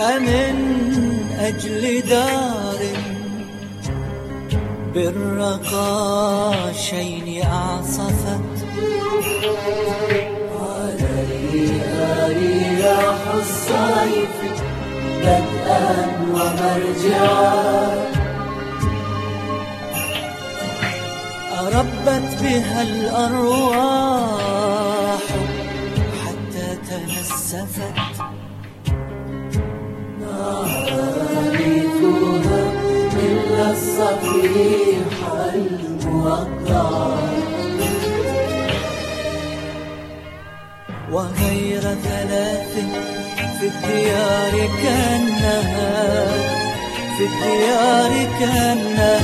أمن أجل دار بالرقاشين أعصفت. على رياح الصيف بدءا ومرجعا، أربت بها الأرواح حتى تنسفت. نعرفها إلا الصفيح الموقع، وغير ثلاث في الديار كأنها